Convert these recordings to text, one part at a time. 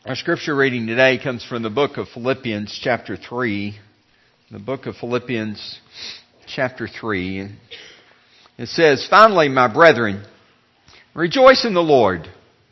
Our scripture reading today comes from the book of Philippians chapter 3. The book of Philippians chapter 3. It says, "Finally, my brethren, rejoice in the Lord.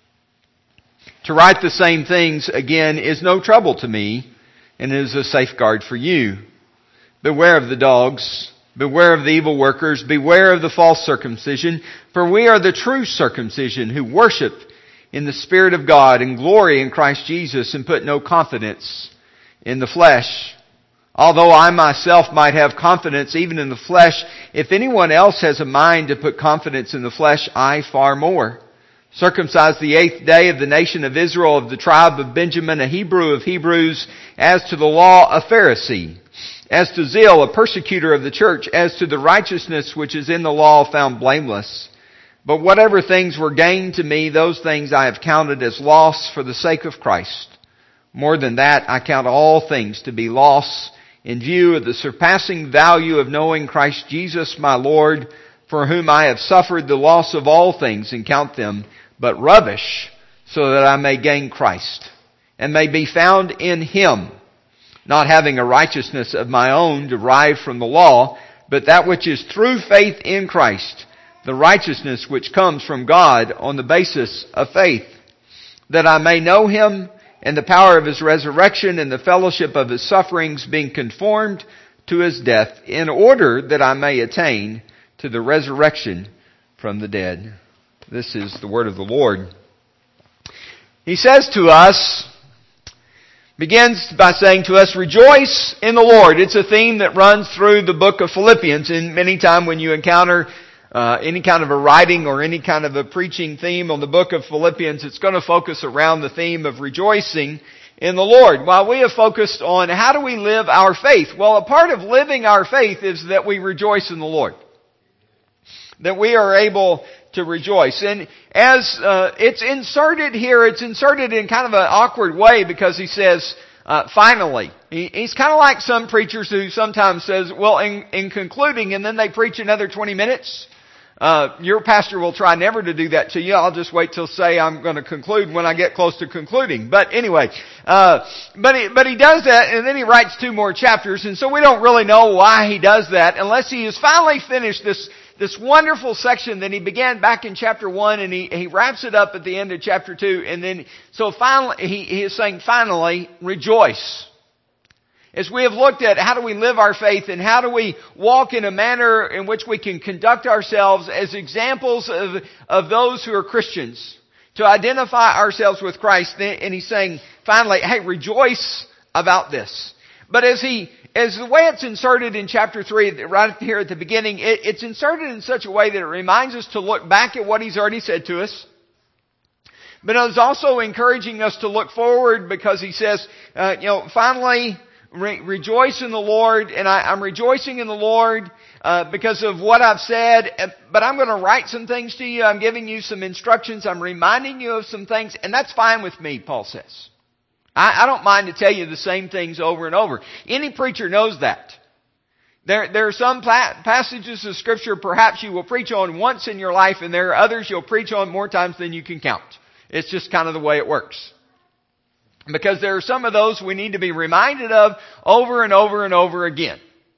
To write the same things again is no trouble to me, and is a safeguard for you. Beware of the dogs, beware of the evil workers, beware of the false circumcision, for we are the true circumcision who worship in the Spirit of God and glory in Christ Jesus and put no confidence in the flesh. Although I myself might have confidence even in the flesh, if anyone else has a mind to put confidence in the flesh, I far more. Circumcised the 8th day of the nation of Israel, of the tribe of Benjamin, a Hebrew of Hebrews, as to the law, a Pharisee, as to zeal, a persecutor of the church, as to the righteousness which is in the law, found blameless. But whatever things were gained to me, those things I have counted as loss for the sake of Christ. More than that, I count all things to be loss in view of the surpassing value of knowing Christ Jesus my Lord, for whom I have suffered the loss of all things and count them but rubbish, so that I may gain Christ and may be found in Him, not having a righteousness of my own derived from the law, but that which is through faith in Christ, the righteousness which comes from God on the basis of faith, that I may know Him and the power of His resurrection and the fellowship of His sufferings, being conformed to His death, in order that I may attain to the resurrection from the dead." This is the word of the Lord. He says to us, begins by saying to us, rejoice in the Lord. It's a theme that runs through the book of Philippians, and many times when you encounter any kind of a writing or any kind of a preaching theme on the book of Philippians, it's going to focus around the theme of rejoicing in the Lord. While we have focused on how do we live our faith? Well, a part of living our faith is that we rejoice in the Lord. That we are able to rejoice. And as it's inserted here, it's inserted in kind of an awkward way because he says, finally. He's kind of like some preachers who sometimes says, well, in concluding, and then they preach another 20 minutes. Your pastor will try never to do that to you. I'll just wait till say I'm going to conclude when I get close to concluding. But anyway, but he does that, and then he writes 2 more chapters, and so we don't really know why he does that unless he has finally finished this wonderful section that he began back in chapter 1, and he wraps it up at the end of chapter 2, and then so finally he is saying, finally, rejoice. As we have looked at how do we live our faith and how do we walk in a manner in which we can conduct ourselves as examples of those who are Christians, to identify ourselves with Christ, and he's saying, finally, hey, rejoice about this. But as the way it's inserted in chapter 3, right here at the beginning, it's inserted in such a way that it reminds us to look back at what he's already said to us. But it's also encouraging us to look forward because he says, finally, rejoice in the Lord, and I'm rejoicing in the Lord because of what I've said, but I'm going to write some things to you. I'm giving you some instructions. I'm reminding you of some things, and that's fine with me, Paul says. I don't mind to tell you the same things over and over. Any preacher knows that. There are some passages of Scripture perhaps you will preach on once in your life, and there are others you'll preach on more times than you can count. It's just kind of the way it works. Because there are some of those we need to be reminded of over and over and over again.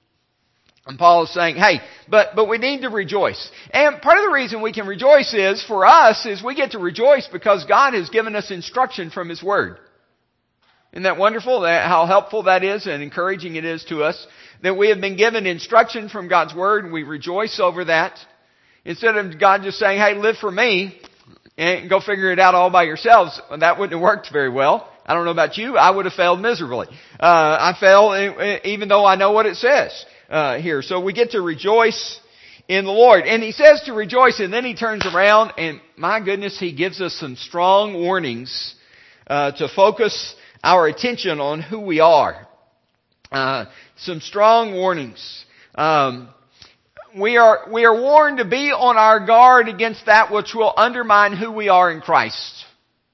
And Paul is saying, hey, but we need to rejoice. And part of the reason we can rejoice is, for us, is we get to rejoice because God has given us instruction from His Word. Isn't that wonderful? How helpful that is and encouraging it is to us that we have been given instruction from God's Word, and we rejoice over that. Instead of God just saying, hey, live for me and go figure it out all by yourselves. That wouldn't have worked very well. I don't know about you. I would have failed miserably. I fail even though I know what it says here. So we get to rejoice in the Lord. And he says to rejoice, and then he turns around, and my goodness, he gives us some strong warnings to focus our attention on who we are. Some strong warnings. We are warned to be on our guard against that which will undermine who we are in Christ.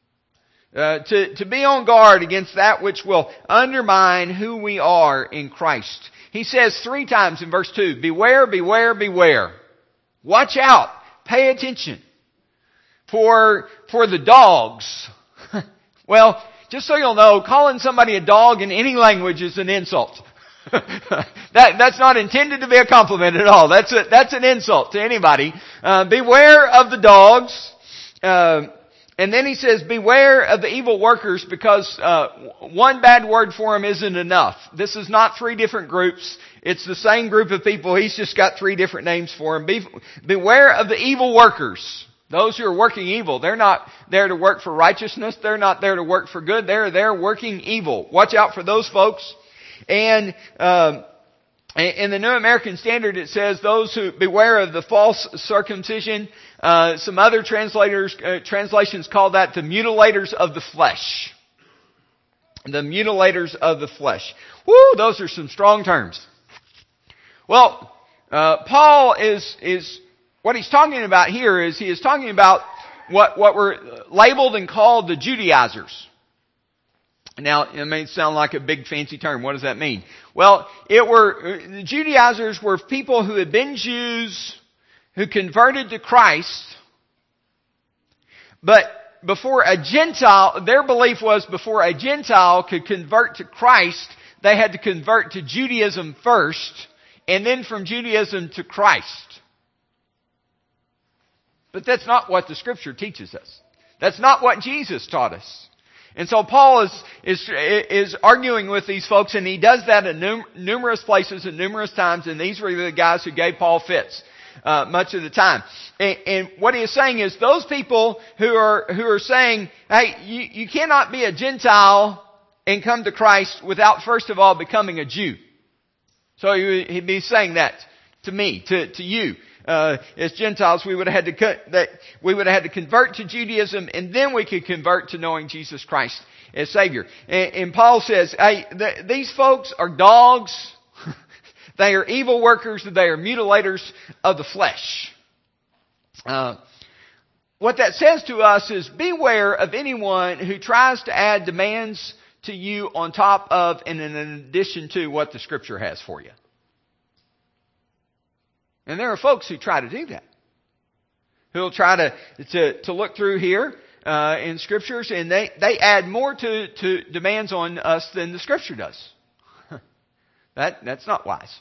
To be on guard against that which will undermine who we are in Christ. He says 3 times in verse 2, beware, beware, beware. Watch out. Pay attention. For the dogs. Well, just so you'll know, calling somebody a dog in any language is an insult. That's not intended to be a compliment at all. That's an insult to anybody. Beware of the dogs. And then he says, beware of the evil workers, because one bad word for them isn't enough. This is not three different groups. It's the same group of people. He's just got three different names for them. Beware of the evil workers. Those who are working evil. They're not there to work for righteousness. They're not there to work for good. They're there working evil. Watch out for those folks. And in the New American Standard, it says, those who beware of the false circumcision. Some other translations call that the mutilators of the flesh. The mutilators of the flesh. Woo, those are some strong terms. Well, Paul is what he's talking about here is he is talking about what were labeled and called the Judaizers. Now, it may sound like a big fancy term. What does that mean? Well, the Judaizers were people who had been Jews who converted to Christ, but before a Gentile, their belief was before a Gentile could convert to Christ, they had to convert to Judaism first, and then from Judaism to Christ. But that's not what the Scripture teaches us. That's not what Jesus taught us. And so Paul is arguing with these folks, and he does that in numerous places and numerous times, and these were the guys who gave Paul fits much of the time. And what he is saying is those people who are saying, hey, you cannot be a Gentile and come to Christ without first of all becoming a Jew. So he'd be saying that to me, to you. As Gentiles, we would have had to convert to Judaism, and then we could convert to knowing Jesus Christ as Savior. And Paul says, hey, these folks are dogs. They are evil workers. They are mutilators of the flesh. What that says to us is beware of anyone who tries to add demands to you on top of and in addition to what the Scripture has for you. And there are folks who try to do that. Who'll try to look through here in Scriptures, and they add more to demands on us than the Scripture does. That's not wise.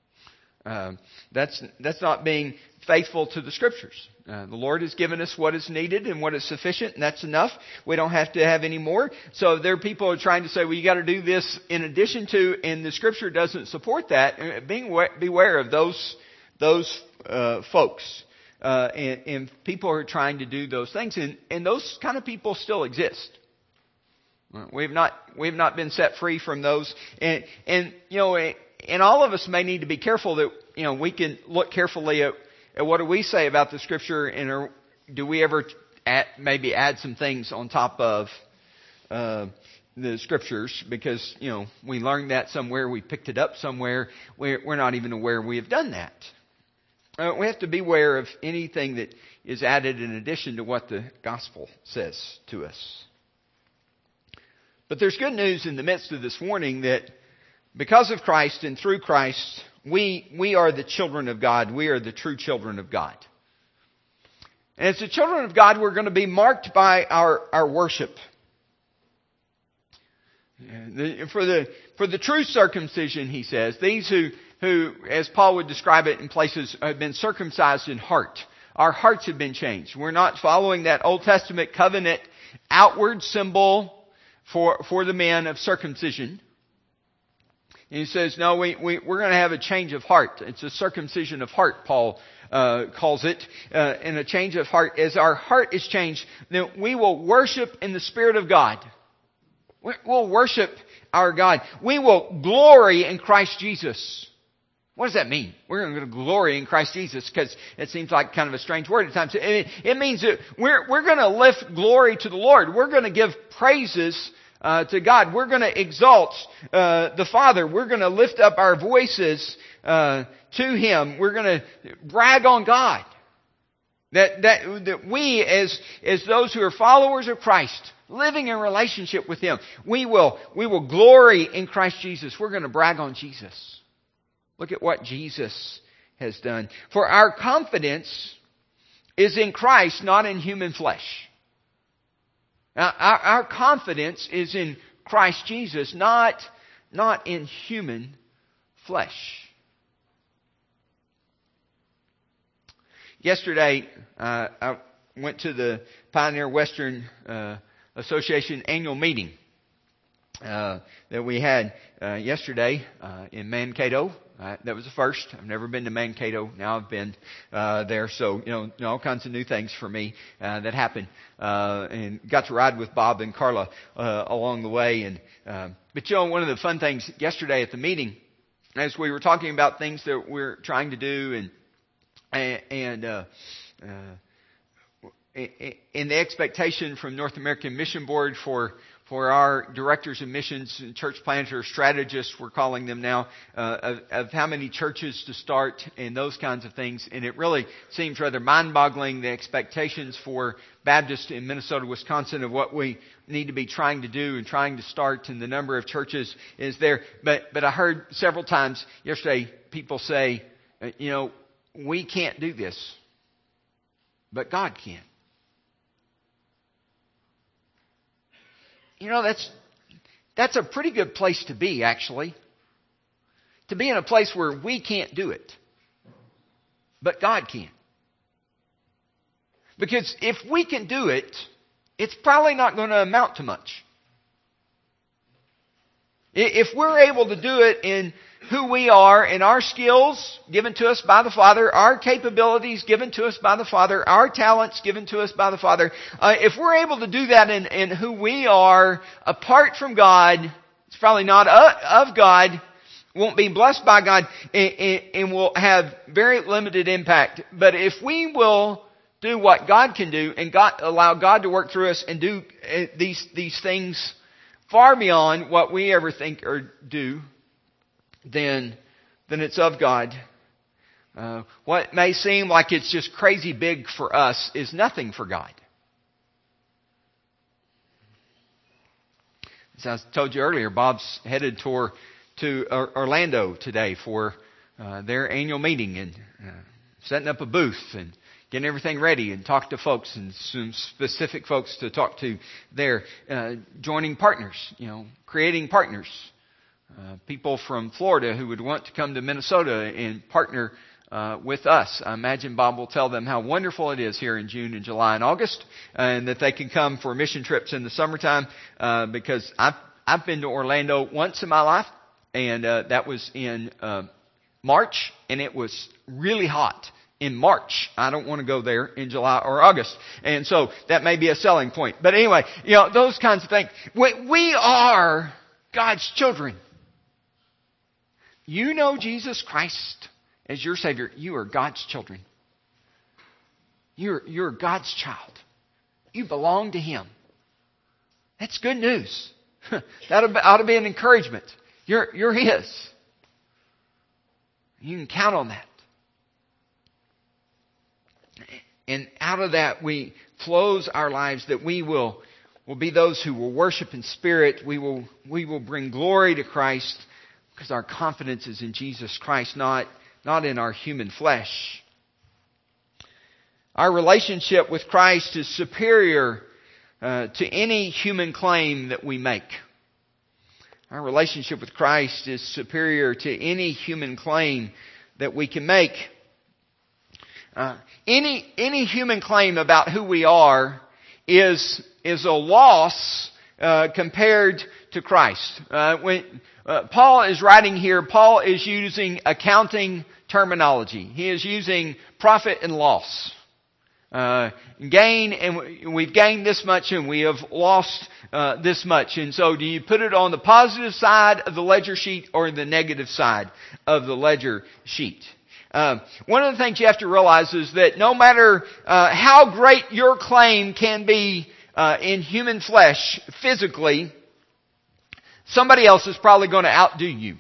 That's not being faithful to the Scriptures. The Lord has given us what is needed and what is sufficient, and that's enough. We don't have to have any more. So there are people who are trying to say, well, you got to do this in addition to, and the Scripture doesn't support that. Beware of those folks and people are trying to do those things, and those kind of people still exist. We've not been set free from those, and you know, and all of us may need to be careful that we can look carefully at what do we say about the Scripture, and do we ever maybe add some things on top of the Scriptures, because we learned that somewhere, we picked it up somewhere, we're not even aware we have done that. We have to beware of anything that is added in addition to what the gospel says to us. But there's good news in the midst of this warning that because of Christ and through Christ, we are the children of God. We are the true children of God. And as the children of God, we're going to be marked by our worship. For the true circumcision, he says, these who, as Paul would describe it in places, have been circumcised in heart. Our hearts have been changed. We're not following that Old Testament covenant outward symbol for the men of circumcision. And he says, no, we're going to have a change of heart. It's a circumcision of heart, Paul calls it, and a change of heart. As our heart is changed, then we will worship in the Spirit of God. We'll worship our God. We will glory in Christ Jesus. What does that mean? We're going to glory in Christ Jesus, because it seems like kind of a strange word at times. It means that we're going to lift glory to the Lord. We're going to give praises to God. We're going to exalt the Father. We're going to lift up our voices to Him. We're going to brag on God. That we, as those who are followers of Christ, living in relationship with Him, we will glory in Christ Jesus. We're going to brag on Jesus. Look at what Jesus has done. For our confidence is in Christ, not in human flesh. Now, our confidence is in Christ Jesus, not in human flesh. Yesterday, I went to the Pioneer Western Association annual meeting that we had yesterday in Mankato. That was the first. I've never been to Mankato. Now I've been there, so all kinds of new things for me that happened, and got to ride with Bob and Carla along the way. And but one of the fun things yesterday at the meeting, as we were talking about things that we're trying to do, and in the expectation from North American Mission Board for our directors of missions, church planters, strategists, we're calling them now, of how many churches to start and those kinds of things. And it really seems rather mind-boggling, the expectations for Baptists in Minnesota, Wisconsin, of what we need to be trying to do and trying to start, and the number of churches is there. But I heard several times yesterday people say, we can't do this, but God can. That's a pretty good place to be, actually. To be in a place where we can't do it, but God can. Because if we can do it, it's probably not going to amount to much. If we're able to do it in who we are, in our skills given to us by the Father, our capabilities given to us by the Father, our talents given to us by the Father, if we're able to do that in who we are, apart from God, it's probably not of God, won't be blessed by God, and will have very limited impact. But if we will do what God can do, and allow God to work through us and do these things far beyond what we ever think or do, then it's of God. What may seem like it's just crazy big for us is nothing for God. As I told you earlier, Bob's headed to Orlando today for their annual meeting, and setting up a booth and getting everything ready, and talk to folks, and some specific folks to talk to there. Joining partners, creating partners. People from Florida who would want to come to Minnesota and partner with us. I imagine Bob will tell them how wonderful it is here in June and July and August, and that they can come for mission trips in the summertime, because I've been to Orlando once in my life, and that was in March, and it was really hot in March. I don't want to go there in July or August. And so that may be a selling point. But anyway, those kinds of things. We are God's children. You know Jesus Christ as your Savior. You are God's children. You're God's child. You belong to Him. That's good news. That ought to be an encouragement. You're His. You can count on that. And out of that flows our lives, that we will be those who will worship in spirit. We will bring glory to Christ, because our confidence is in Jesus Christ, not in our human flesh. Our relationship with Christ is superior to any human claim that we make. Our relationship with Christ is superior to any human claim that we can make. Any human claim about who we are is a loss compared to Christ. When Paul is writing here, Paul is using accounting terminology. He is using profit and loss. Gain, and we've gained this much, and we have lost this much. And so do you put it on the positive side of the ledger sheet or the negative side of the ledger sheet? One of the things you have to realize is that no matter how great your claim can be in human flesh, physically, somebody else is probably going to outdo you.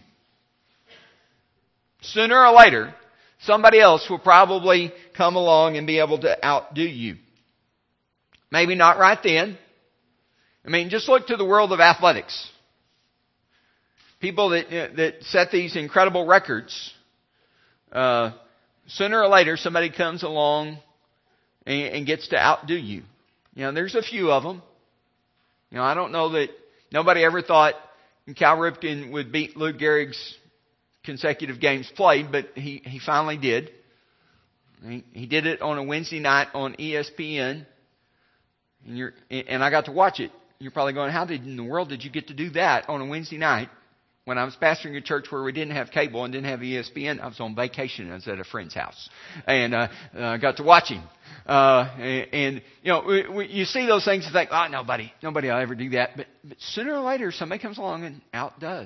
Sooner or later, somebody else will probably come along and be able to outdo you. Maybe not right then. Just look to the world of athletics. People that set these incredible records. Sooner or later, somebody comes along and gets to outdo you. There's a few of them. I don't know that nobody ever thought Cal Ripken would beat Lou Gehrig's consecutive games played, but he finally did. He did it on a Wednesday night on ESPN, and I got to watch it. You're probably going, how in the world did you get to do that on a Wednesday night? When I was pastoring a church where we didn't have cable and didn't have ESPN, I was on vacation. I was at a friend's house, and got to watch him. You see those things and think, oh, nobody will ever do that. But sooner or later, somebody comes along and outdoes.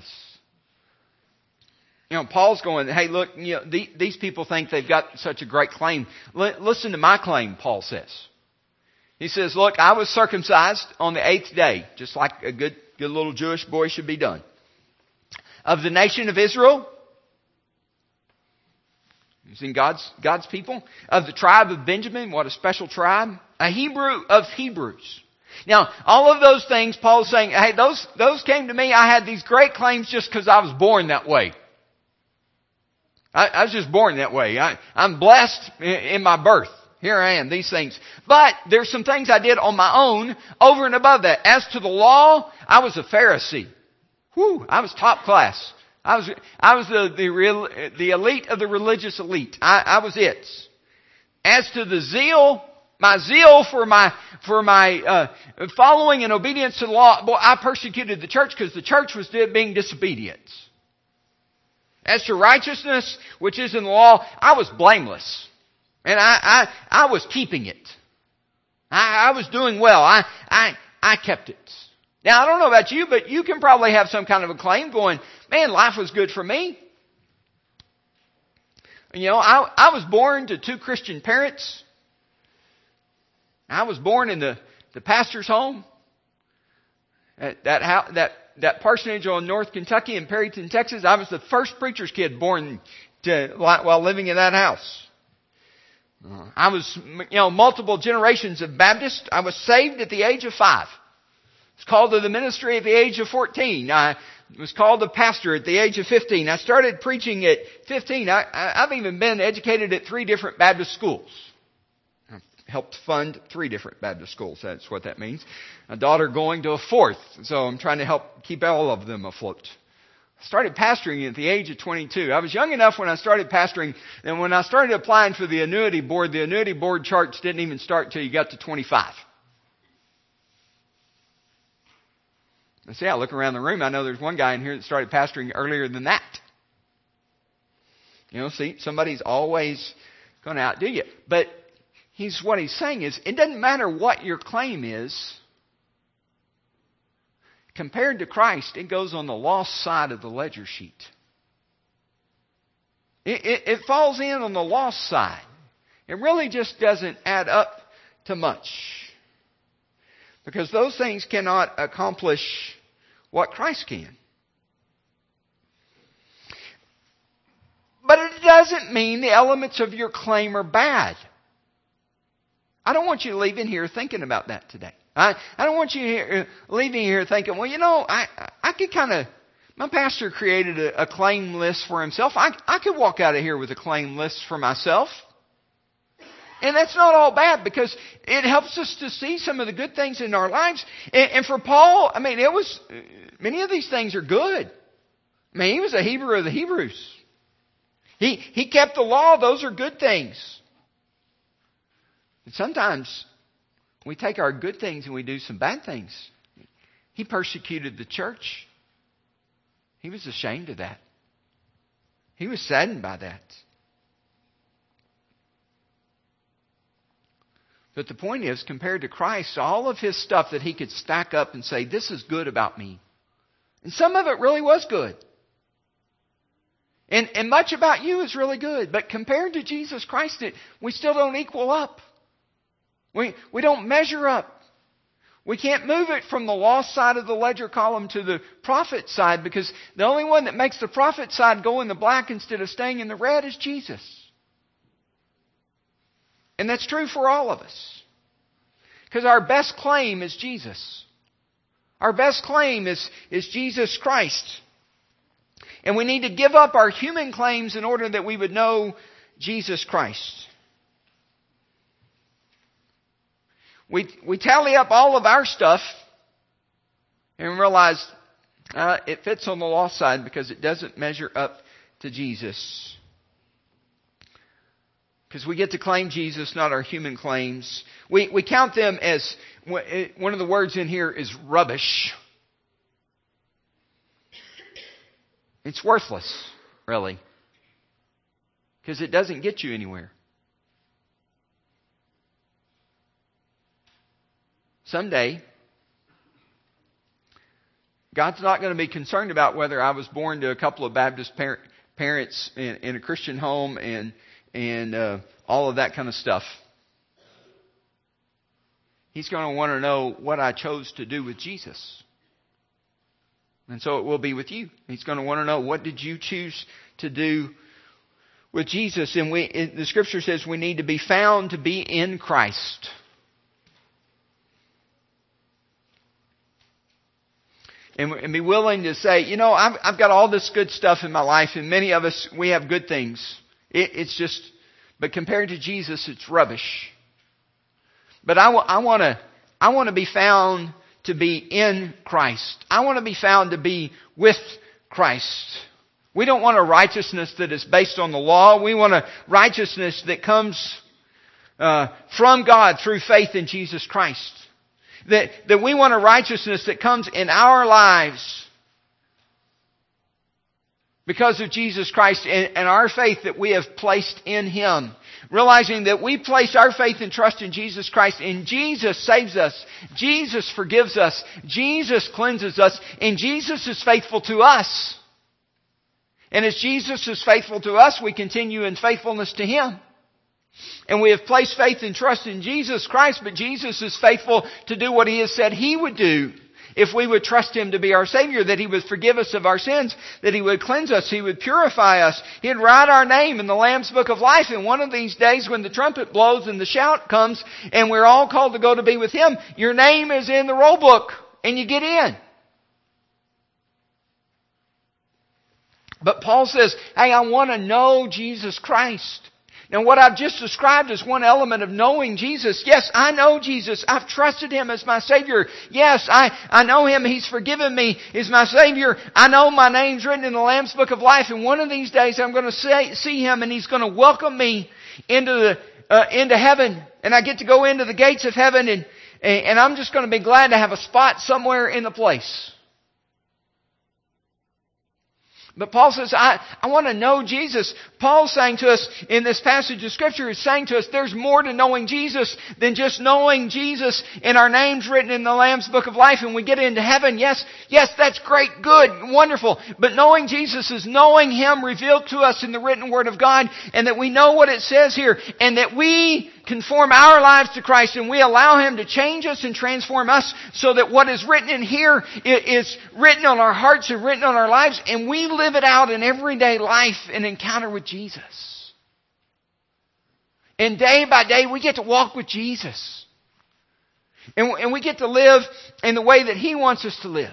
Paul's going, hey, look, these people think they've got such a great claim. Listen to my claim, Paul says. He says, look, I was circumcised on the 8th day, just like a good little Jewish boy should be done. Of the nation of Israel, using God's people. Of the tribe of Benjamin, what a special tribe. A Hebrew of Hebrews. Now, all of those things, Paul's saying, hey, those came to me. I had these great claims just because I was born that way. I was just born that way. I'm blessed in my birth. Here I am, these things. But there's some things I did on my own over and above that. As to the law, I was a Pharisee. I was top class. I was the elite of the religious elite. I was it. As to the zeal, my zeal for my following and obedience to the law, I persecuted the church because the church was being disobedient. As to righteousness, which is in the law, I was blameless. And I was keeping it. I was doing well. I kept it. Now, I don't know about you, but you can probably have some kind of a claim going, man, life was good for me. I was born to 2 Christian parents. I was born in the pastor's home. At that parsonage on North Kentucky in Perryton, Texas. I was the first preacher's kid born while living in that house. I was, multiple generations of Baptist. I was saved at the age of 5. I was called to the ministry at the age of 14. I was called a pastor at the age of 15. I started preaching at 15. I've even been educated at 3 different Baptist schools. I've helped fund 3 different Baptist schools. That's what that means. A daughter going to a 4th. So I'm trying to help keep all of them afloat. I started pastoring at the age of 22. I was young enough when I started pastoring, and when I started applying for the annuity board charts didn't even start until you got to 25. I look around the room, I know there's one guy in here that started pastoring earlier than that. See, somebody's always going to outdo you. But what he's saying is, it doesn't matter what your claim is. Compared to Christ, it goes on the lost side of the ledger sheet. It falls in on the lost side. It really just doesn't add up to much. Because those things cannot accomplish what Christ can. But it doesn't mean the elements of your claim are bad. I don't want you leaving here thinking about that today. I don't want you leaving here thinking, well, I could my pastor created a claim list for himself. I could walk out of here with a claim list for myself. And that's not all bad, because it helps us to see some of the good things in our lives. And for Paul, many of these things are good. He was a Hebrew of the Hebrews. He kept the law. Those are good things. And sometimes we take our good things and we do some bad things. He persecuted the church. He was ashamed of that. He was saddened by that. But the point is, compared to Christ, all of his stuff that he could stack up and say, this is good about me. And some of it really was good. And much about you is really good. But compared to Jesus Christ, we still don't equal up. We don't measure up. We can't move it from the lost side of the ledger column to the profit side, because the only one that makes the profit side go in the black instead of staying in the red is Jesus. And that's true for all of us. Because our best claim is Jesus. Our best claim is Jesus Christ. And we need to give up our human claims in order that we would know Jesus Christ. We tally up all of our stuff and realized it fits on the lost side because it doesn't measure up to Jesus. Because we get to claim Jesus, not our human claims. We count them as, one of the words in here is rubbish. It's worthless, really. Because it doesn't get you anywhere. Someday, God's not going to be concerned about whether I was born to a couple of Baptist parents in a Christian home and all of that kind of stuff. He's going to want to know what I chose to do with Jesus. And so it will be with you. He's going to want to know, what did you choose to do with Jesus? And the Scripture says we need to be found to be in Christ. And be willing to say, I've got all this good stuff in my life, and many of us, we have good things. But compared to Jesus, it's rubbish. But I want to be found to be in Christ. I want to be found to be with Christ. We don't want a righteousness that is based on the law. We want a righteousness that comes from God through faith in Jesus Christ. That we want a righteousness that comes in our lives because of Jesus Christ and our faith that we have placed in Him. Realizing that we place our faith and trust in Jesus Christ, and Jesus saves us. Jesus forgives us. Jesus cleanses us. And Jesus is faithful to us. And as Jesus is faithful to us, we continue in faithfulness to Him. And we have placed faith and trust in Jesus Christ, but Jesus is faithful to do what He has said He would do. If we would trust Him to be our Savior, that He would forgive us of our sins, that He would cleanse us, He would purify us, He'd write our name in the Lamb's Book of Life. And one of these days when the trumpet blows and the shout comes and we're all called to go to be with Him, your name is in the roll book and you get in. But Paul says, hey, I want to know Jesus Christ. Now what I've just described is one element of knowing Jesus. Yes, I know Jesus. I've trusted Him as my Savior. Yes, I know Him. He's forgiven me. He's my Savior. I know my name's written in the Lamb's Book of Life. And one of these days I'm going to see Him and He's going to welcome me into heaven. And I get to go into the gates of heaven and I'm just going to be glad to have a spot somewhere in the place. But Paul says, I want to know Jesus. Paul's saying to us in this passage of Scripture, is saying to us, there's more to knowing Jesus than just knowing Jesus and our names written in the Lamb's Book of Life and we get into heaven. Yes, that's great, good, wonderful. But knowing Jesus is knowing Him revealed to us in the written Word of God, and that we know what it says here, and that we conform our lives to Christ and we allow Him to change us and transform us so that what is written in here is written on our hearts and written on our lives, and we live it out in everyday life and encounter with Jesus. And day by day we get to walk with Jesus. And we get to live in the way that He wants us to live.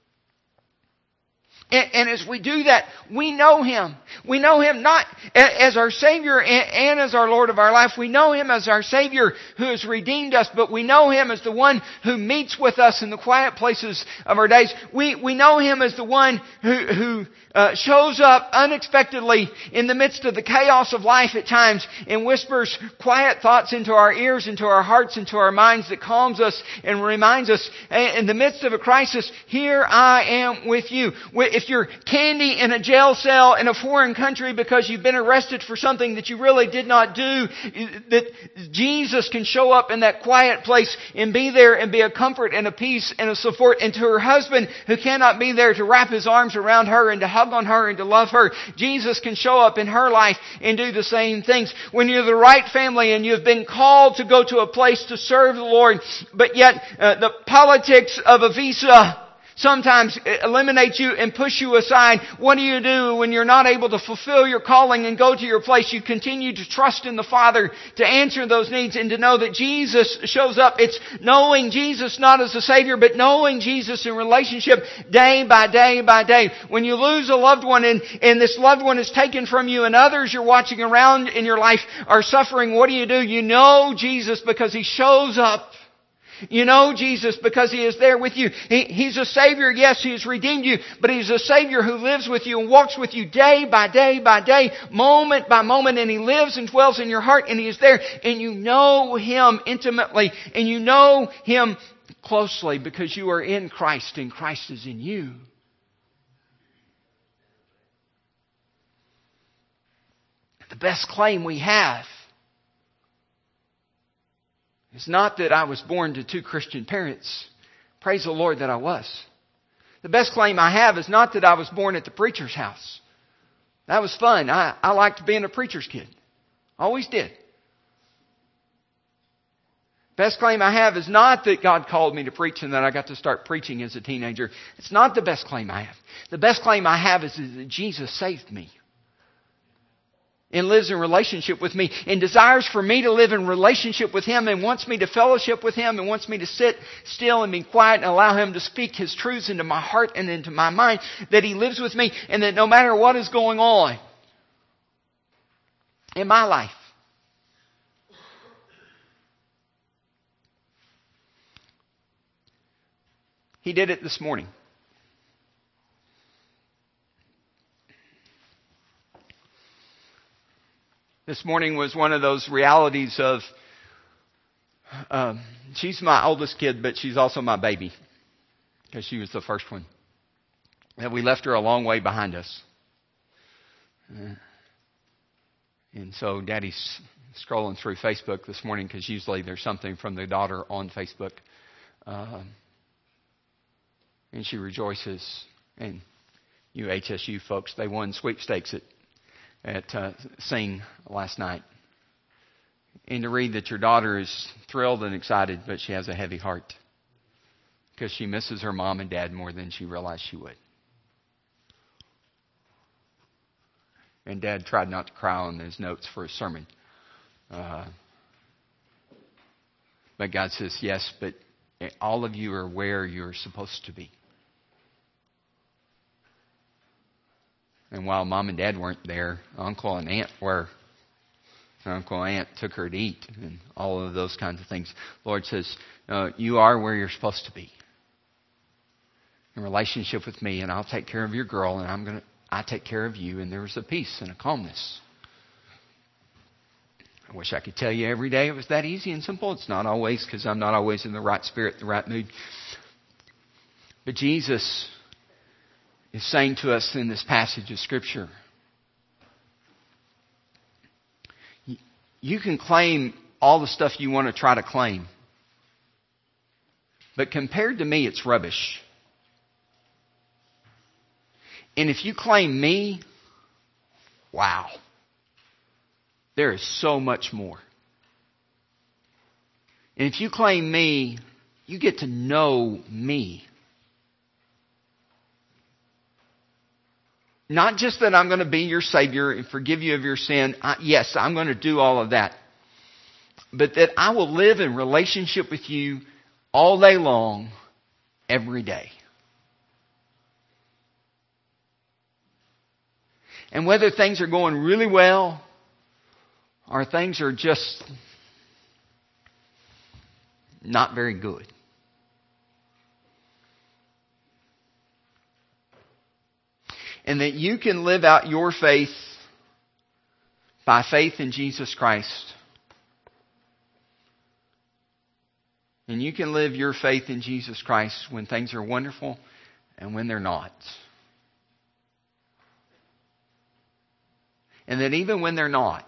And as we do that, we know Him. We know Him not as our Savior and as our Lord of our life. We know Him as our Savior who has redeemed us, but we know Him as the one who meets with us in the quiet places of our days. We know Him as the one who shows up unexpectedly in the midst of the chaos of life at times and whispers quiet thoughts into our ears, into our hearts, into our minds that calms us and reminds us, in the midst of a crisis, here I am with you. If you're candy in a jail cell in a foreign country because you've been arrested for something that you really did not do, that Jesus can show up in that quiet place and be there and be a comfort and a peace and a support. And to her husband who cannot be there to wrap his arms around her and to hug on her and to love her, Jesus can show up in her life and do the same things. When you're the right family and you've been called to go to a place to serve the Lord, but yet the politics of a visa sometimes eliminate you and push you aside. What do you do when you're not able to fulfill your calling and go to your place? You continue to trust in the Father to answer those needs and to know that Jesus shows up. It's knowing Jesus not as a Savior, but knowing Jesus in relationship day by day by day. When you lose a loved one and this loved one is taken from you and others you're watching around in your life are suffering, what do? You know Jesus because He shows up. You know Jesus because He is there with you. He's a Savior, yes, He has redeemed you, but He's a Savior who lives with you and walks with you day by day by day, moment by moment, and He lives and dwells in your heart, and He is there, and you know Him intimately, and you know Him closely because you are in Christ and Christ is in you. The best claim we have is not that I was born to 2 Christian parents. Praise the Lord that I was. The best claim I have is not that I was born at the preacher's house. That was fun. I liked being a preacher's kid. Always did. Best claim I have is not that God called me to preach and that I got to start preaching as a teenager. It's not the best claim I have. The best claim I have is that Jesus saved me and lives in relationship with me and desires for me to live in relationship with Him and wants me to fellowship with Him and wants me to sit still and be quiet and allow Him to speak His truths into my heart and into my mind, that He lives with me and that no matter what is going on in my life, He did it this morning. This morning was one of those realities of, she's my oldest kid, but she's also my baby, because she was the first one. That we left her a long way behind us. And so Daddy's scrolling through Facebook this morning, because usually there's something from the daughter on Facebook. And she rejoices. And you HSU folks, they won sweepstakes at Sing last night. And to read that your daughter is thrilled and excited, but she has a heavy heart because she misses her mom and dad more than she realized she would. And Dad tried not to cry on his notes for his sermon. But God says, yes, but all of you are where you're supposed to be. And while Mom and Dad weren't there, Uncle and Aunt were. Uncle and Aunt took her to eat and all of those kinds of things. The Lord says, you are where you're supposed to be. In relationship with me, and I'll take care of your girl, and I take care of you. And there was a peace and a calmness. I wish I could tell you every day it was that easy and simple. It's not always, because I'm not always in the right spirit, the right mood. But Jesus is saying to us in this passage of Scripture, you can claim all the stuff you want to try to claim. But compared to me, it's rubbish. And if you claim me, wow, there is so much more. And if you claim me, you get to know me. Not just that I'm going to be your Savior and forgive you of your sin. Yes, I'm going to do all of that. But that I will live in relationship with you all day long, every day. And whether things are going really well or things are just not very good. And that you can live out your faith by faith in Jesus Christ. And you can live your faith in Jesus Christ when things are wonderful and when they're not. And that even when they're not,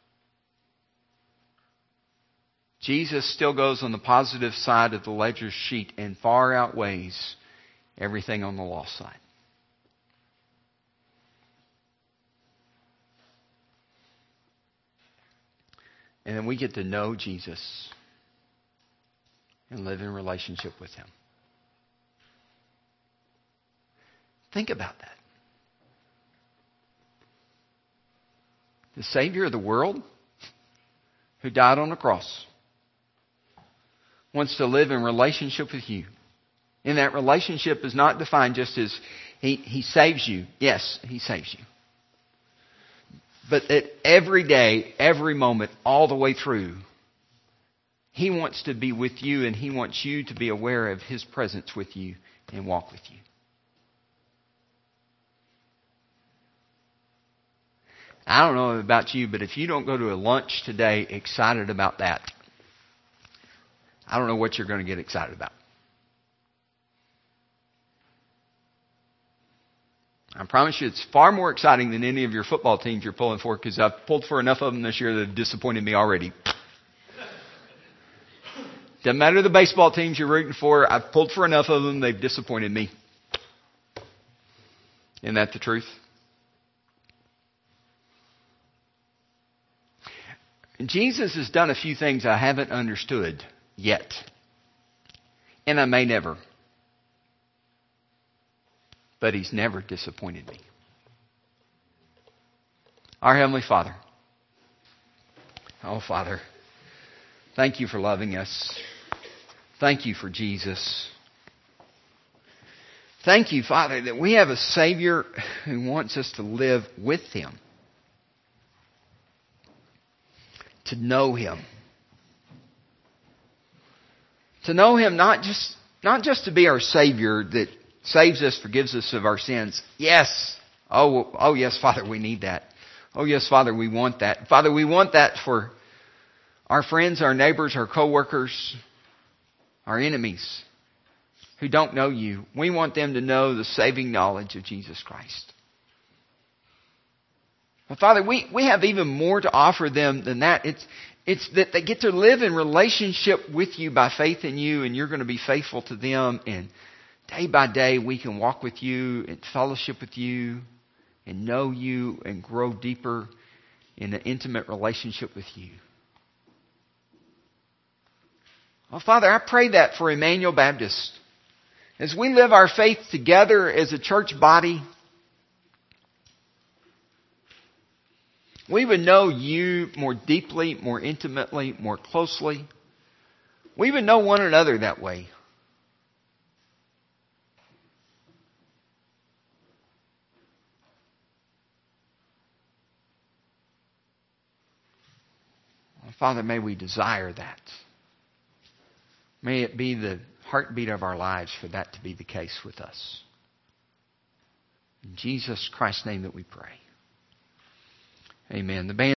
Jesus still goes on the positive side of the ledger sheet and far outweighs everything on the lost side. And then we get to know Jesus and live in relationship with Him. Think about that. The Savior of the world, who died on the cross, wants to live in relationship with you. And that relationship is not defined just as He saves you. Yes, He saves you. But that every day, every moment, all the way through, He wants to be with you, and He wants you to be aware of His presence with you and walk with you. I don't know about you, but if you don't go to a lunch today excited about that, I don't know what you're going to get excited about. I promise you it's far more exciting than any of your football teams you're pulling for, because I've pulled for enough of them this year that have disappointed me already. Doesn't matter the baseball teams you're rooting for. I've pulled for enough of them. They've disappointed me. Isn't that the truth? Jesus has done a few things I haven't understood yet. And I may never. But He's never disappointed me. Our Heavenly Father. Oh, Father. Thank You for loving us. Thank You for Jesus. Thank You, Father, that we have a Savior who wants us to live with Him. To know Him. To know Him not just to be our Savior that saves us, forgives us of our sins. Yes. Oh yes, Father, we need that. Oh yes, Father, we want that. Father, we want that for our friends, our neighbors, our co-workers, our enemies who don't know You. We want them to know the saving knowledge of Jesus Christ. But Father, we have even more to offer them than that. It's that they get to live in relationship with You by faith in You, and You're going to be faithful to them. And day by day we can walk with You and fellowship with You and know You and grow deeper in an intimate relationship with You. Oh, Father, I pray that for Emmanuel Baptist. As we live our faith together as a church body, we would know You more deeply, more intimately, more closely. We would know one another that way. Father, may we desire that. May it be the heartbeat of our lives for that to be the case with us. In Jesus Christ's name that we pray. Amen. The band